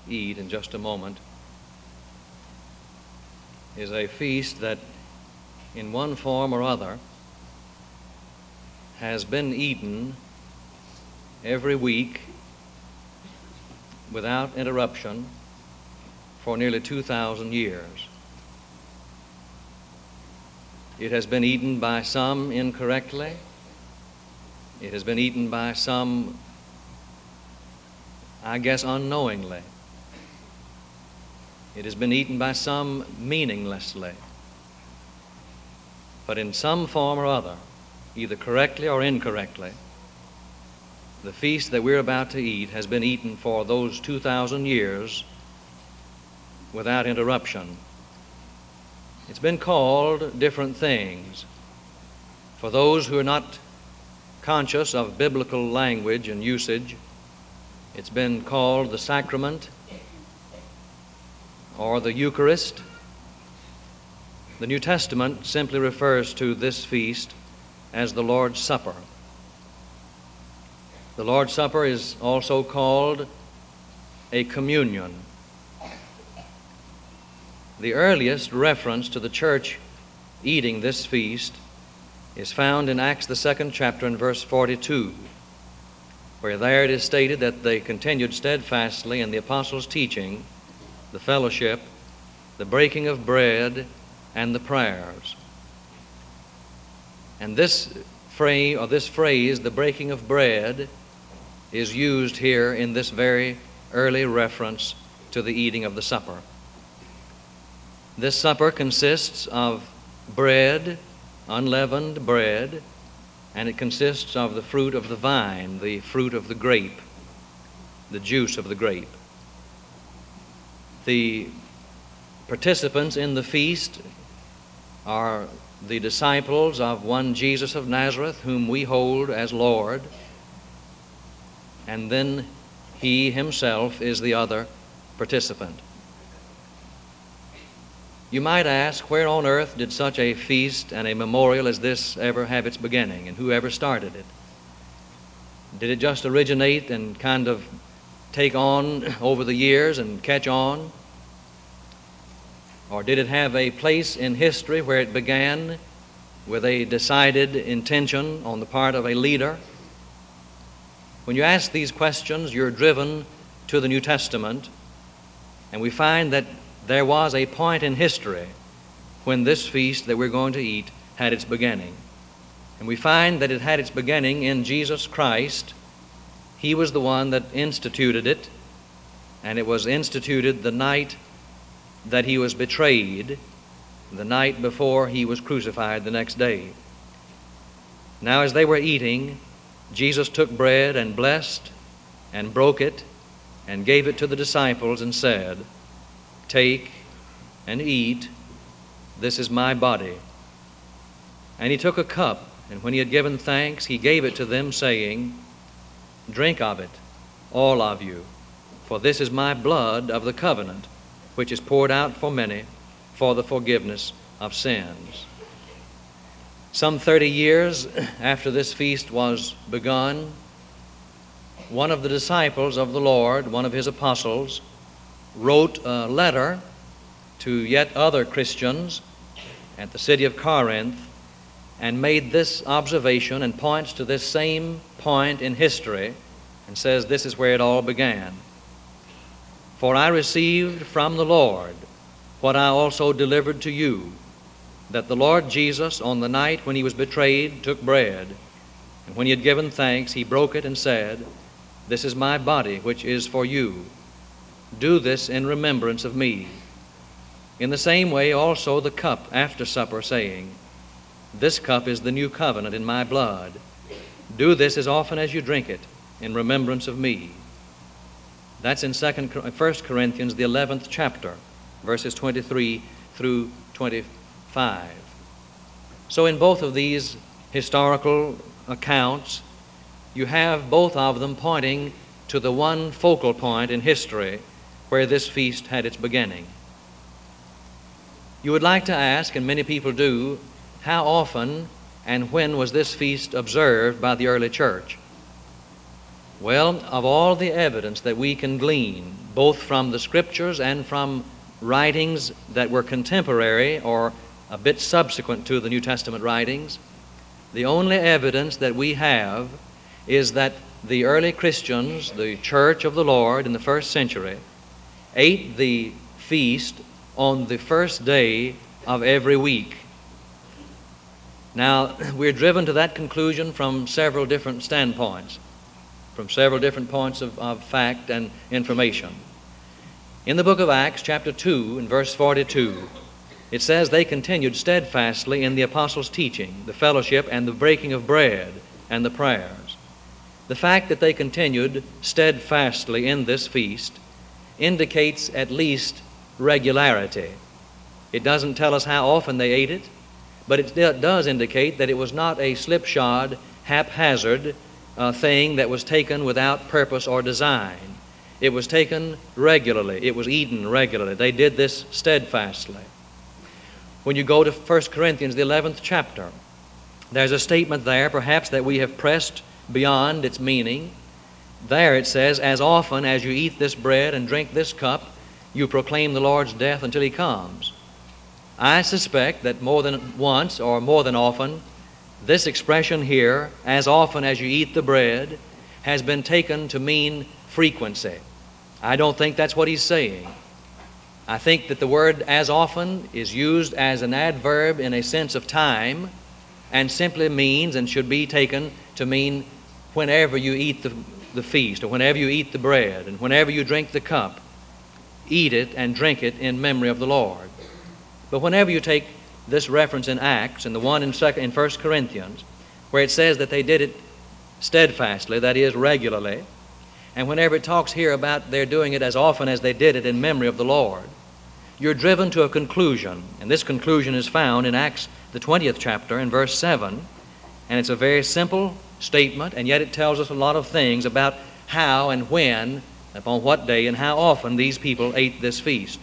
eat in just a moment is a feast that, in one form or other, has been eaten every week without interruption for nearly 2,000 years. It has been eaten by some incorrectly. It has been eaten by some, I guess, unknowingly. It has been eaten by some meaninglessly. But in some form or other, either correctly or incorrectly, the feast that we're about to eat has been eaten for those 2,000 years without interruption. It's been called different things. For those who are not conscious of biblical language and usage, it's been called the sacrament or the Eucharist. The New Testament simply refers to this feast as the Lord's Supper. The Lord's Supper is also called a communion. The earliest reference to the church eating this feast is found in Acts the 2nd chapter and verse 42, where there it is stated that they continued steadfastly in the apostles' teaching, the fellowship, the breaking of bread, and the prayers. And this phrase, the breaking of bread, is used here in this very early reference to the eating of the supper. This supper consists of bread, unleavened bread, and it consists of the fruit of the vine, the fruit of the grape, the juice of the grape. The participants in the feast are the disciples of one Jesus of Nazareth, whom we hold as Lord, and then he himself is the other participant. You might ask, where on earth did such a feast and a memorial as this ever have its beginning, and who ever started it? Did it just originate and kind of take on over the years and catch on? Or did it have a place in history where it began with a decided intention on the part of a leader? When you ask these questions, you're driven to the New Testament, and we find that there was a point in history when this feast that we're going to eat had its beginning. And we find that it had its beginning in Jesus Christ. He was the one that instituted it, and it was instituted the night that he was betrayed, the night before he was crucified the next day. Now, as they were eating, Jesus took bread and blessed and broke it and gave it to the disciples and said, "Take and eat, this is my body." And he took a cup, and when he had given thanks, he gave it to them, saying, "Drink of it, all of you, for this is my blood of the covenant, which is poured out for many for the forgiveness of sins." Some 30 years after this feast was begun, one of the disciples of the Lord, one of his apostles, wrote a letter to yet other Christians at the city of Corinth and made this observation and points to this same point in history and says this is where it all began. "For I received from the Lord what I also delivered to you, that the Lord Jesus, on the night when he was betrayed, took bread, and when he had given thanks, he broke it and said, 'This is my body, which is for you. Do this in remembrance of me.' In the same way also the cup after supper, saying, 'This cup is the new covenant in my blood. Do this as often as you drink it in remembrance of me.'" That's in 1 Corinthians, the 11th chapter, verses 23 through 25. So in both of these historical accounts, you have both of them pointing to the one focal point in history where this feast had its beginning. You would like to ask, and many people do, how often and when was this feast observed by the early church? Well, of all the evidence that we can glean both from the Scriptures and from writings that were contemporary or a bit subsequent to the New Testament writings, the only evidence that we have is that the early Christians, the Church of the Lord in the first century, ate the feast on the first day of every week. Now, we're driven to that conclusion from several different standpoints, from several different points of fact and information. In the book of Acts, chapter 2, in verse 42, it says, "They continued steadfastly in the apostles' teaching, the fellowship, and the breaking of bread, and the prayers." The fact that they continued steadfastly in this feast indicates at least regularity. It doesn't tell us how often they ate it, but it does indicate that it was not a slipshod, haphazard thing that was taken without purpose or design. It was taken regularly. It was eaten regularly. They did this steadfastly. When you go to 1 Corinthians, the 11th chapter, there's a statement there, perhaps, that we have pressed beyond its meaning. There it says, "As often as you eat this bread and drink this cup, you proclaim the Lord's death until He comes." I suspect that more than once or more than often, this expression here, "as often as you eat the bread," has been taken to mean frequency. I don't think that's what he's saying. I think that the word "as often" is used as an adverb in a sense of time and simply means and should be taken to mean whenever you eat the feast, or whenever you eat the bread, and whenever you drink the cup, eat it and drink it in memory of the Lord. But whenever you take this reference in Acts and the one in 1 Corinthians, where it says that they did it steadfastly, that is, regularly, and whenever it talks here about their doing it as often as they did it in memory of the Lord, you're driven to a conclusion, and this conclusion is found in Acts, the 20th chapter, in verse 7, and it's a very simple statement, and yet it tells us a lot of things about how and when, upon what day, and how often these people ate this feast.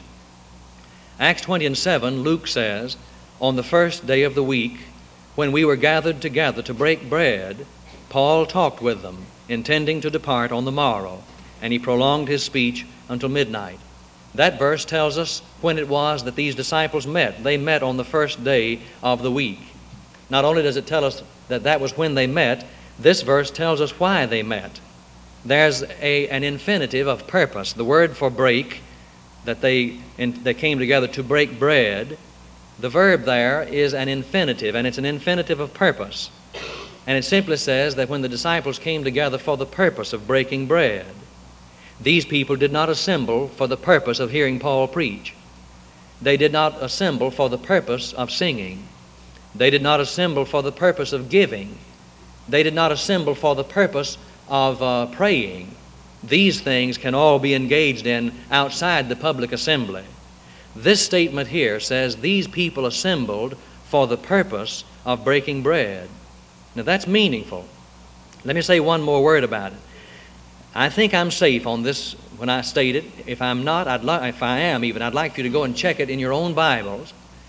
Acts 20 and 7, Luke says, "On the first day of the week, when we were gathered together to break bread, Paul talked with them, intending to depart on the morrow, and he prolonged his speech until midnight." That verse tells us when it was that these disciples met. They met on the first day of the week. Not only does it tell us that that was when they met, this verse tells us why they met. There's an infinitive of purpose. The word for break, that they came together to break bread, the verb there is an infinitive, and it's an infinitive of purpose. And it simply says that when the disciples came together for the purpose of breaking bread, these people did not assemble for the purpose of hearing Paul preach. They did not assemble for the purpose of singing. They did not assemble for the purpose of giving. They did not assemble for the purpose of praying. These things can all be engaged in outside the public assembly. This statement here says these people assembled for the purpose of breaking bread. Now that's meaningful. Let me say one more word about it. I think I'm safe on this when I state it. If I'm not, if I am even, I'd like for you to go and check it in your own Bibles.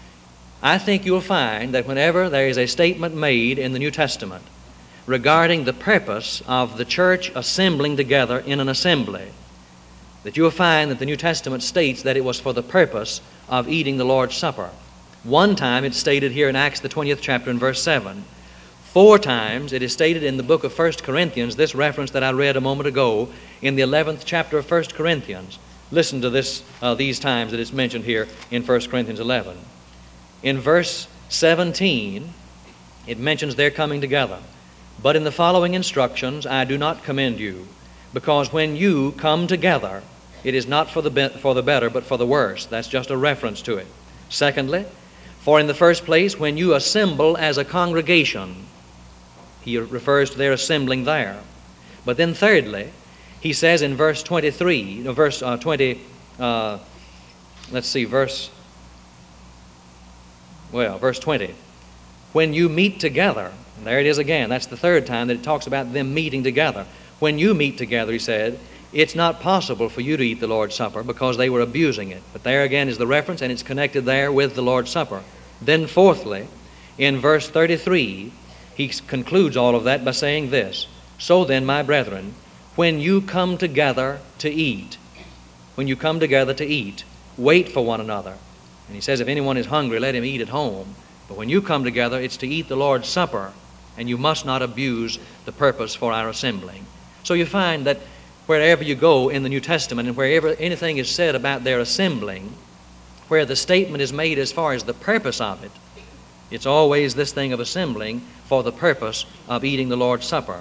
I think you'll find that whenever there is a statement made in the New Testament regarding the purpose of the church assembling together in an assembly, that you'll find that the New Testament states that it was for the purpose of eating the Lord's Supper. One time it's stated here in Acts, the 20th chapter, in verse 7. 4 times it is stated in the book of 1 Corinthians, this reference that I read a moment ago, in the 11th chapter of 1 Corinthians. Listen to this, these times that it's mentioned here in 1 Corinthians 11. In verse 17, it mentions their coming together. "But in the following instructions I do not commend you, because when you come together, it is not for the better, but for the worse." That's just a reference to it. Secondly, "For in the first place, when you assemble as a congregation," he refers to their assembling there. But then thirdly, he says in verse 23, verse 20, verse 20, "When you meet together," and there it is again, that's the third time that it talks about them meeting together. "When you meet together," he said, "it's not possible for you to eat the Lord's Supper," because they were abusing it. But there again is the reference, and it's connected there with the Lord's Supper. Then fourthly, in verse 33, he concludes all of that by saying this, "So then, my brethren, when you come together to eat," when you come together to eat. Wait for one another. And he says, if anyone is hungry, let him eat at home. But when you come together, it's to eat the Lord's Supper, and you must not abuse the purpose for our assembling. So you find that wherever you go in the New Testament and wherever anything is said about their assembling, where the statement is made as far as the purpose of it, it's always this thing of assembling for the purpose of eating the Lord's Supper.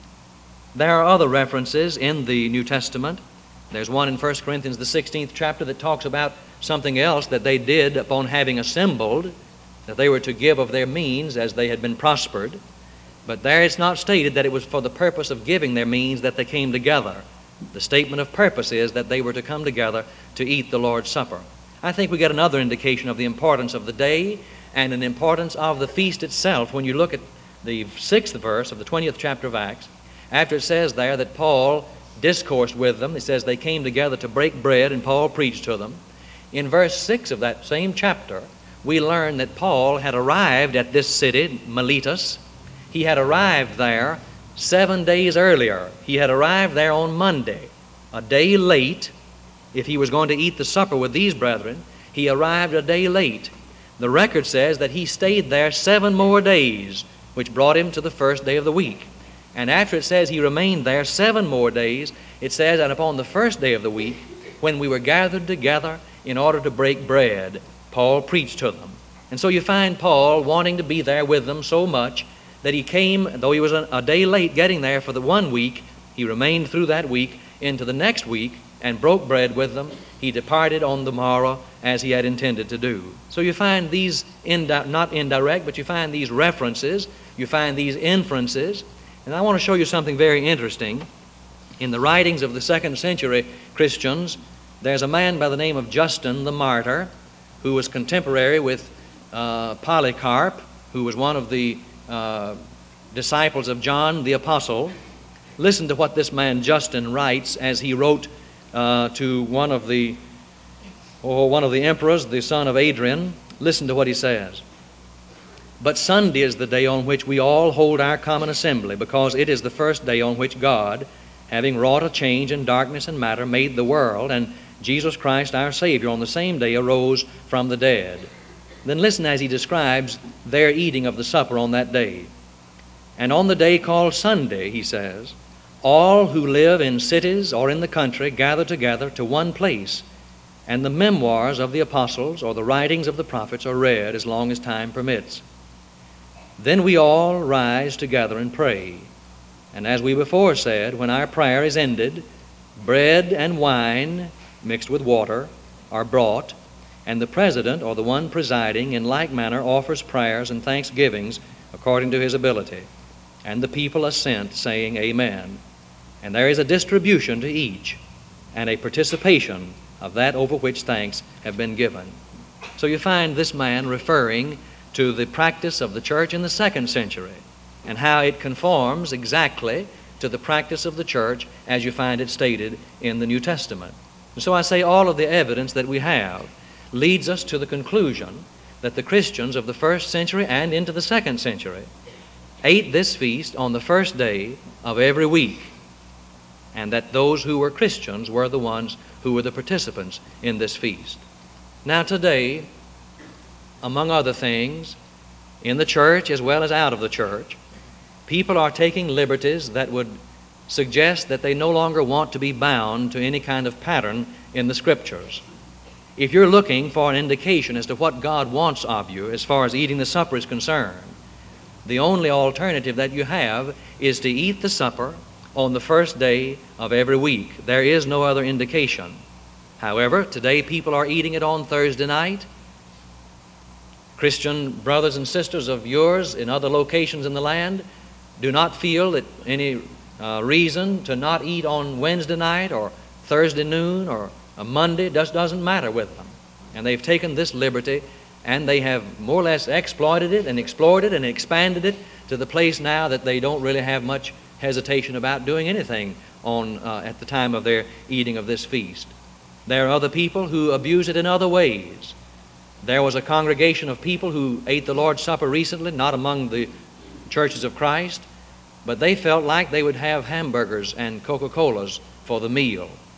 There are other references in the New Testament. There's one in 1 Corinthians, the 16th chapter, that talks about something else that they did upon having assembled, that they were to give of their means as they had been prospered. But there it's not stated that it was for the purpose of giving their means that they came together. The statement of purpose is that they were to come together to eat the Lord's Supper. I think we get another indication of the importance of the day and an importance of the feast itself when you look at the 6th verse of the 20th chapter of Acts. After it says there that Paul discoursed with them, it says they came together to break bread and Paul preached to them. In verse 6 of that same chapter, we learn that Paul had arrived at this city, Miletus. He had arrived there 7 days earlier. He had arrived there on Monday, a day late. If he was going to eat the supper with these brethren, he arrived a day late. The record says that he stayed there 7 more days, which brought him to the first day of the week. And after it says he remained there 7 more days, it says, and upon the first day of the week, when we were gathered together in order to break bread, Paul preached to them. And so you find Paul wanting to be there with them so much that he came, though he was a day late getting there for the 1 week, he remained through that week into the next week and broke bread with them. He departed on the morrow as he had intended to do. So you find these, not indirect, but you find these references, you find these inferences. And I want to show you something very interesting. In the writings of the 2nd century Christians, there's a man by the name of Justin the Martyr, who was contemporary with Polycarp, who was one of the disciples of John the Apostle. Listen to what this man Justin writes as he wrote to one of the emperors, the son of Adrian. Listen to what he says. But Sunday is the day on which we all hold our common assembly, because it is the first day on which God, having wrought a change in darkness and matter, made the world, and Jesus Christ our Savior on the same day arose from the dead. Then listen as he describes their eating of the supper on that day. And on the day called Sunday, he says, all who live in cities or in the country gather together to one place, and the memoirs of the apostles or the writings of the prophets are read as long as time permits. Then we all rise together and pray. And as we before said, when our prayer is ended, bread and wine mixed with water are brought, and the president or the one presiding in like manner offers prayers and thanksgivings according to his ability. And the people assent, saying, Amen. And there is a distribution to each, and a participation of that over which thanks have been given. So you find this man referring to the practice of the church in the 2nd century and how it conforms exactly to the practice of the church as you find it stated in the New Testament. And so I say all of the evidence that we have leads us to the conclusion that the Christians of the 1st century and into the 2nd century ate this feast on the first day of every week, and that those who were Christians were the ones who were the participants in this feast. Now today, among other things, in the church as well as out of the church, people are taking liberties that would suggest that they no longer want to be bound to any kind of pattern in the Scriptures. If you're looking for an indication as to what God wants of you as far as eating the supper is concerned, the only alternative that you have is to eat the supper on the first day of every week. There is no other indication. However, today people are eating it on Thursday night. Christian brothers and sisters of yours in other locations in the land do not feel that any reason to not eat on Wednesday night or Thursday noon or a Monday. Just doesn't matter with them. And they've taken this liberty and they have more or less exploited it and explored it and expanded it to the place now that they don't really have much hesitation about doing anything on at the time of their eating of this feast. There are other people who abuse it in other ways. There was a congregation of people who ate the Lord's Supper recently, not among the churches of Christ, but they felt like they would have hamburgers and Coca-Colas for the meal.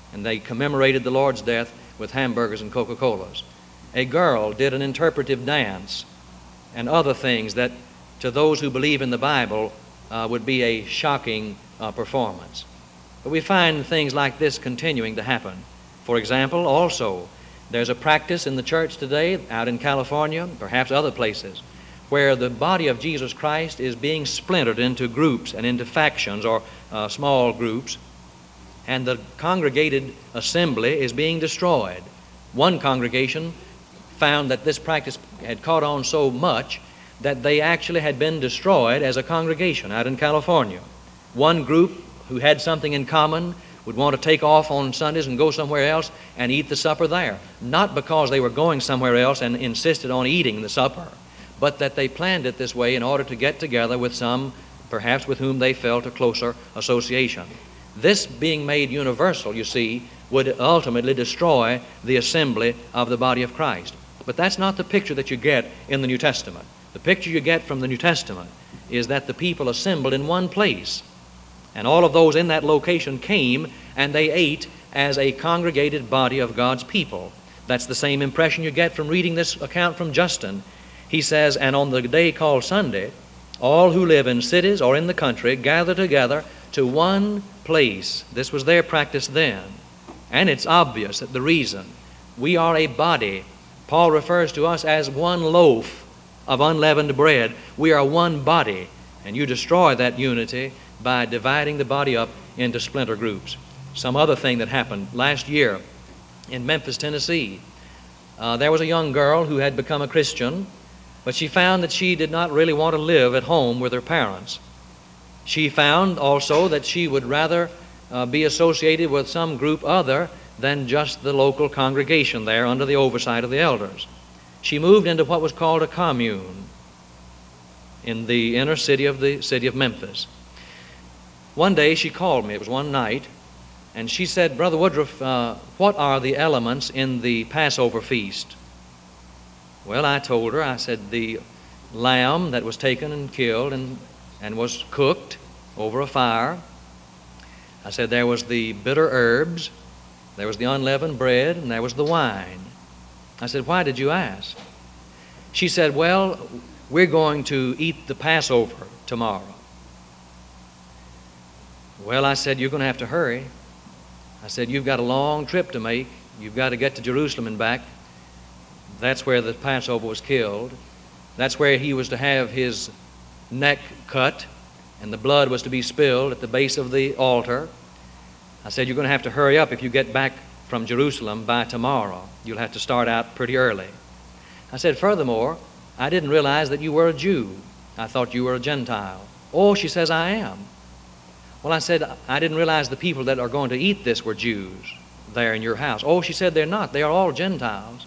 and they commemorated the Lord's death with hamburgers and Coca-Colas. A girl did an interpretive dance and other things that, to those who believe in the Bible, would be a shocking performance. But we find things like this continuing to happen. For example, also, there's a practice in the church today, out in California, perhaps other places, where the body of Jesus Christ is being splintered into groups and into factions or small groups, and the congregated assembly is being destroyed. One congregation found that this practice had caught on so much that they actually had been destroyed as a congregation out in California. One group who had something in common would want to take off on Sundays and go somewhere else and eat the supper there, not because they were going somewhere else and insisted on eating the supper, but that they planned it this way in order to get together with some, perhaps with whom they felt a closer association. This being made universal, you see, would ultimately destroy the assembly of the body of Christ. But that's not the picture that you get in the New Testament. The picture you get from the New Testament is that the people assembled in one place, and all of those in that location came and they ate as a congregated body of God's people. That's the same impression you get from reading this account from Justin. He says, "And on the day called Sunday, all who live in cities or in the country gather together to one place." This was their practice then. And it's obvious that the reason. We are a body. Paul refers to us as one loaf of unleavened bread. We are one body. And you destroy that unity by dividing the body up into splinter groups. Some other thing that happened last year in Memphis, Tennessee, there was a young girl who had become a Christian, but she found that she did not really want to live at home with her parents. She found also that she would rather be associated with some group other than just the local congregation there under the oversight of the elders. She moved into what was called a commune in the inner city of the city of Memphis. One day she called me, it was one night, and she said, "Brother Woodruff, what are the elements in the Passover feast?" Well, I told her, I said, the lamb that was taken and killed and was cooked over a fire. I said there was the bitter herbs, there was the unleavened bread, and there was the wine. I said, "Why did you ask?" She said, "Well, we're going to eat the Passover tomorrow." Well, I said, "You're going to have to hurry." I said, "You've got a long trip to make. You've got to get to Jerusalem and back. That's where the Passover was killed. That's where he was to have his neck cut, and the blood was to be spilled at the base of the altar." I said, "You're going to have to hurry up if you get back from Jerusalem by tomorrow. You'll have to start out pretty early." I said, "Furthermore, I didn't realize that you were a Jew. I thought you were a Gentile." "Oh," she says, "I am." Well, I said, "I didn't realize the people that are going to eat this were Jews there in your house." "Oh," she said, "they're not. They are all Gentiles."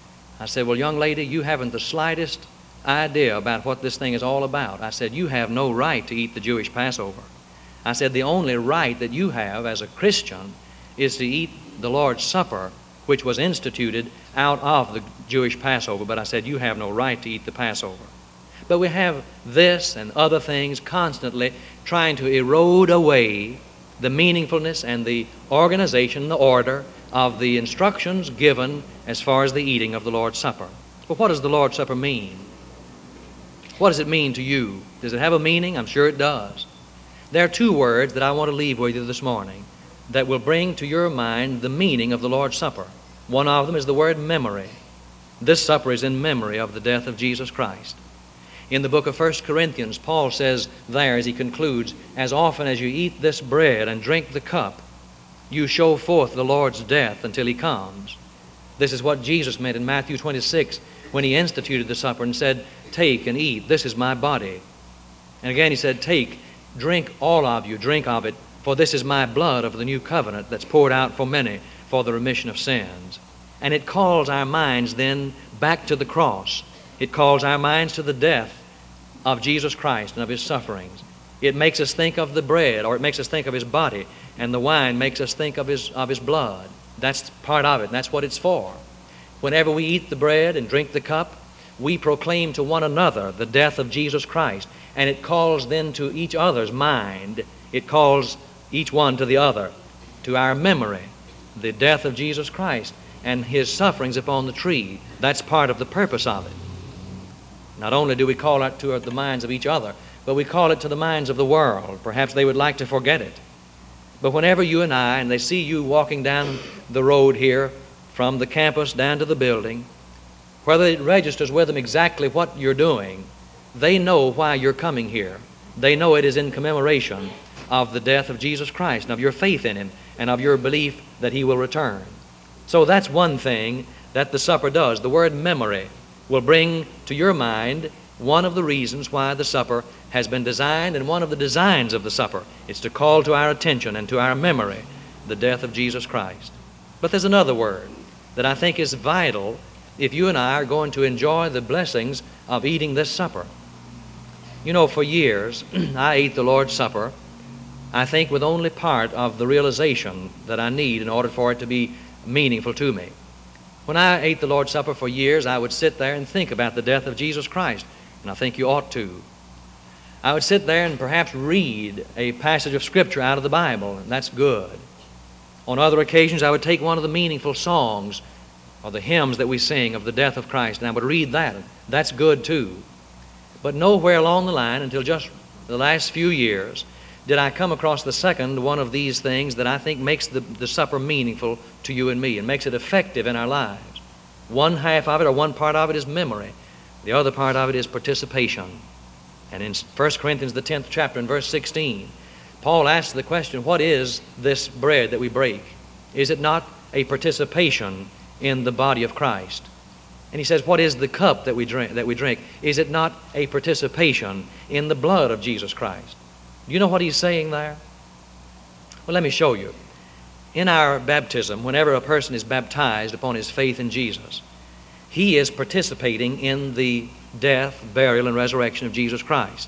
I said, "Well, young lady, you haven't the slightest idea about what this thing is all about." I said, "You have no right to eat the Jewish Passover." I said, "The only right that you have as a Christian is to eat the Lord's Supper, which was instituted out of the Jewish Passover." But I said, "You have no right to eat the Passover." But we have this and other things constantly trying to erode away the meaningfulness and the organization, the order of the instructions given as far as the eating of the Lord's Supper. But what does the Lord's Supper mean? What does it mean to you? Does it have a meaning? I'm sure it does. There are two words that I want to leave with you this morning that will bring to your mind the meaning of the Lord's Supper. One of them is the word memory. This supper is in memory of the death of Jesus Christ. In the book of 1 Corinthians, Paul says there as he concludes, "As often as you eat this bread and drink the cup, you show forth the Lord's death until he comes." This is what Jesus meant in Matthew 26 when he instituted the supper and said, "Take and eat, this is my body." And again he said, "Take, drink all of you, drink of it, for this is my blood of the new covenant that's poured out for many for the remission of sins." And it calls our minds then back to the cross. It calls our minds to the death of Jesus Christ and of his sufferings. It makes us think of the bread, or it makes us think of his body, and the wine makes us think of his blood. That's part of it, and that's what it's for. Whenever we eat the bread and drink the cup, we proclaim to one another the death of Jesus Christ, and it calls then to each other's mind. It calls each one to the other, to our memory, the death of Jesus Christ and His sufferings upon the tree. That's part of the purpose of it. Not only do we call it to the minds of each other, but we call it to the minds of the world. Perhaps they would like to forget it. But whenever you and I, and they see you walking down the road here from the campus down to the building, whether it registers with them exactly what you're doing, they know why you're coming here. They know it is in commemoration of the death of Jesus Christ and of your faith in Him and of your belief that He will return. So that's one thing that the supper does. The word memory will bring to your mind one of the reasons why the supper has been designed, and one of the designs of the supper is to call to our attention and to our memory the death of Jesus Christ. But there's another word that I think is vital if you and I are going to enjoy the blessings of eating this supper. You know, for years I ate the Lord's Supper, I think, with only part of the realization that I need in order for it to be meaningful to me. When I ate the Lord's Supper for years, I would sit there and think about the death of Jesus Christ, and I think you ought to. I would sit there and perhaps read a passage of Scripture out of the Bible, and that's good. On other occasions, I would take one of the meaningful songs or the hymns that we sing of the death of Christ, and I would read that. That's good too. But nowhere along the line, until just the last few years, did I come across the second one of these things that I think makes the supper meaningful to you and me and makes it effective in our lives. One half of it, or one part of it, is memory. The other part of it is participation. And in 1 Corinthians, the 10th chapter, in verse 16, Paul asks the question, what is this bread that we break? Is it not a participation in the body of Christ? And he says, what is the cup that we drink? Is it not a participation in the blood of Jesus Christ? Do you know what he's saying there? Well, let me show you. In our baptism, whenever a person is baptized upon his faith in Jesus, he is participating in the death, burial, and resurrection of Jesus Christ.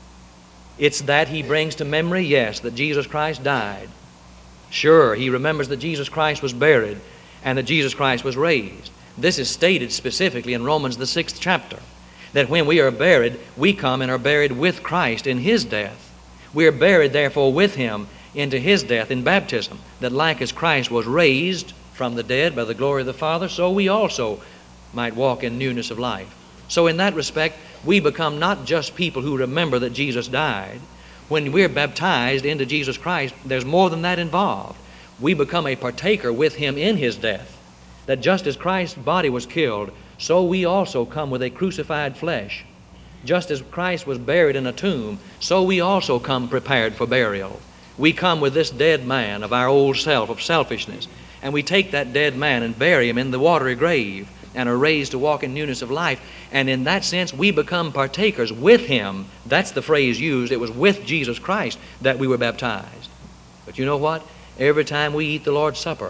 It's that he brings to memory, yes, that Jesus Christ died. Sure, he remembers that Jesus Christ was buried and that Jesus Christ was raised. This is stated specifically in Romans, the 6th chapter, that when we are buried, we come and are buried with Christ in His death. We are buried, therefore, with Him into His death in baptism, that like as Christ was raised from the dead by the glory of the Father, so we also might walk in newness of life. So in that respect, we become not just people who remember that Jesus died. When we're baptized into Jesus Christ, there's more than that involved. We become a partaker with Him in His death. That just as Christ's body was killed, so we also come with a crucified flesh. Just as Christ was buried in a tomb, so we also come prepared for burial. We come with this dead man of our old self, of selfishness, and we take that dead man and bury him in the watery grave and are raised to walk in newness of life. And in that sense, we become partakers with Him. That's the phrase used. It was with Jesus Christ that we were baptized. But you know what? Every time we eat the Lord's Supper,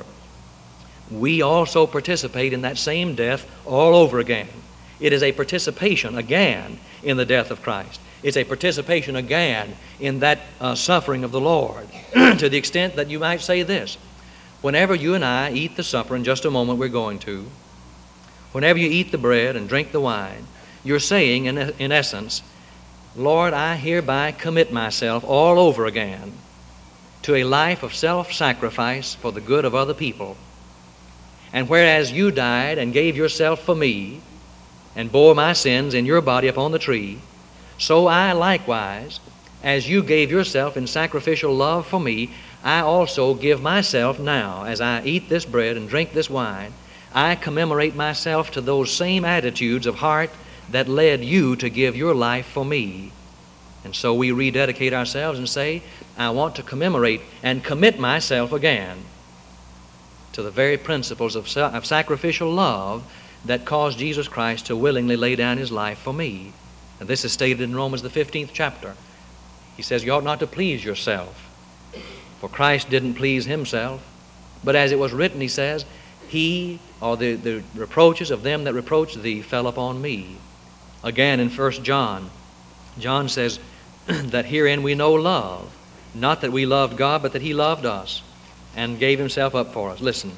we also participate in that same death all over again. It is a participation again in the death of Christ. It's a participation again in that suffering of the Lord, to the extent that you might say this. Whenever you and I eat the supper, in just a moment we're going to, whenever you eat the bread and drink the wine, you're saying, in essence, Lord, I hereby commit myself all over again to a life of self-sacrifice for the good of other people. And whereas you died and gave yourself for me and bore my sins in your body upon the tree, so I likewise, as you gave yourself in sacrificial love for me, I also give myself now. As I eat this bread and drink this wine, I commemorate myself to those same attitudes of heart that led you to give your life for me. And so we rededicate ourselves and say, I want to commemorate and commit myself again to the very principles of sacrificial love that caused Jesus Christ to willingly lay down His life for me. And this is stated in Romans, the 15th chapter. He says, you ought not to please yourself, for Christ didn't please Himself. But as it was written, he says, He, or the reproaches of them that reproach thee, fell upon me. Again in 1 John, John says that herein we know love, not that we loved God, but that He loved us and gave Himself up for us. Listen.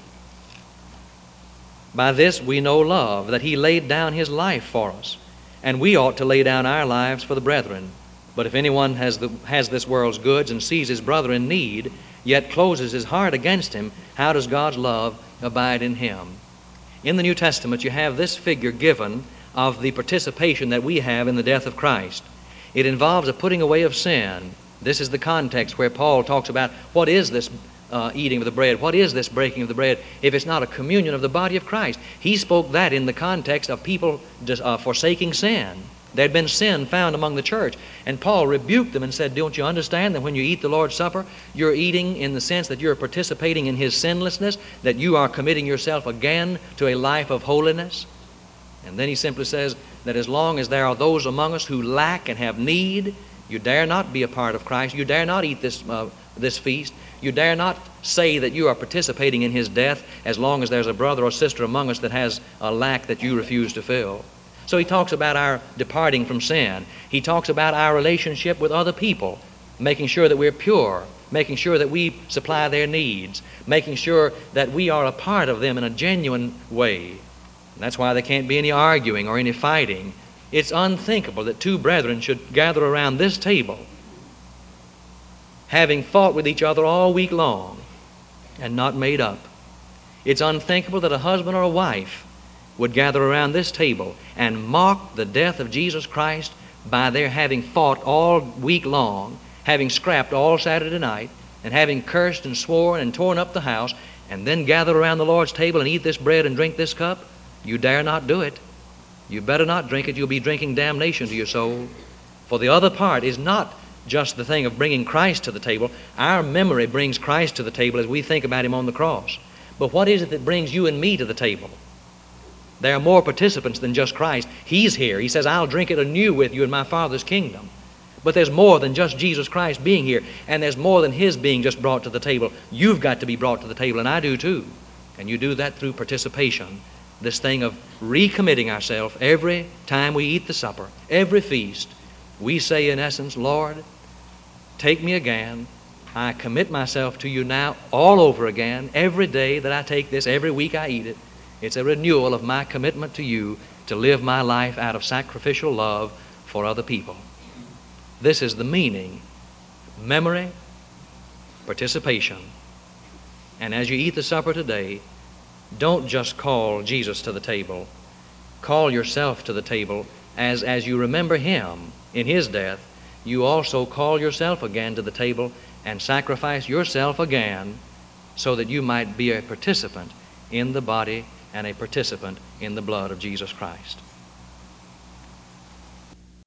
By this we know love, that He laid down His life for us, and we ought to lay down our lives for the brethren. But if anyone has this world's goods and sees his brother in need, yet closes his heart against him, how does God's love abide in him? In the New Testament, you have this figure given of the participation that we have in the death of Christ. It involves a putting away of sin. This is the context where Paul talks about what is this eating of the bread, what is this breaking of the bread, if it's not a communion of the body of Christ. He spoke that in the context of people forsaking sin. There had been sin found among the church, and Paul rebuked them and said, don't you understand that when you eat the Lord's Supper, you're eating in the sense that you're participating in His sinlessness, that you are committing yourself again to a life of holiness? And then he simply says that as long as there are those among us who lack and have need, you dare not be a part of Christ. You dare not eat this feast. You dare not say that you are participating in His death as long as there's a brother or sister among us that has a lack that you refuse to fill. So he talks about our departing from sin. He talks about our relationship with other people, making sure that we're pure, making sure that we supply their needs, making sure that we are a part of them in a genuine way. And that's why there can't be any arguing or any fighting. It's unthinkable that two brethren should gather around this table, having fought with each other all week long and not made up. It's unthinkable that a husband or a wife would gather around this table and mock the death of Jesus Christ by their having fought all week long, having scrapped all Saturday night, and having cursed and sworn and torn up the house, and then gather around the Lord's table and eat this bread and drink this cup. You dare not do it. You better not drink it. You'll be drinking damnation to your soul. For the other part is not just the thing of bringing Christ to the table. Our memory brings Christ to the table as we think about Him on the cross. But what is it that brings you and me to the table? There are more participants than just Christ. He's here. He says, I'll drink it anew with you in my Father's kingdom. But there's more than just Jesus Christ being here, and there's more than His being just brought to the table. You've got to be brought to the table, and I do too. And you do that through participation. This thing of recommitting ourselves every time we eat the supper, every feast. We say in essence, Lord, take me again. I commit myself to you now all over again. Every day that I take this, every week I eat it. It's a renewal of my commitment to you to live my life out of sacrificial love for other people. This is the meaning, memory, participation. And as you eat the supper today, don't just call Jesus to the table. Call yourself to the table as you remember Him in His death. You also call yourself again to the table and sacrifice yourself again so that you might be a participant in the body and a participant in the blood of Jesus Christ.